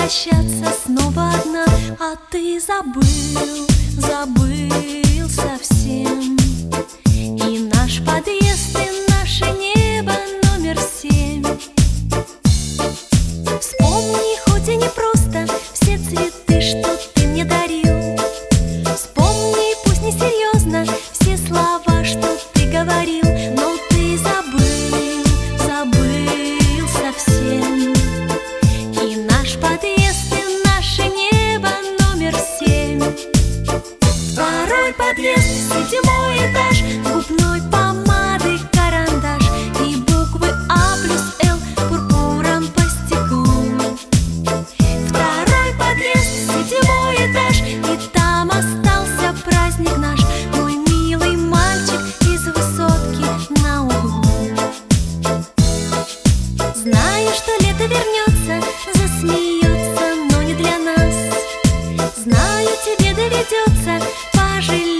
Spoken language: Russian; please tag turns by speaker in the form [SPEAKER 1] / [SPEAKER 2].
[SPEAKER 1] прощаться снова одна, а ты забыл, забыл совсем. И наш подъезд, и наше небо номер 7. Вспомни, хоть и не просто, все цветы, что ты мне дарил. Вспомни, пусть не серьезно, все слова, что ты говорил. Но ты забыл, забыл совсем. И наш подъезд, и наше небо номер 7. Второй подъезд, 7-й этаж, губной помады карандаш и буквы А плюс Л пурпуром по стеклу. Второй подъезд, 7-й этаж, и там остался праздник наш, мой милый мальчик из высотки на углу. Знаю, что лето вернется, засмеется, но не для нас. Знаю, тебе доведется пожалеть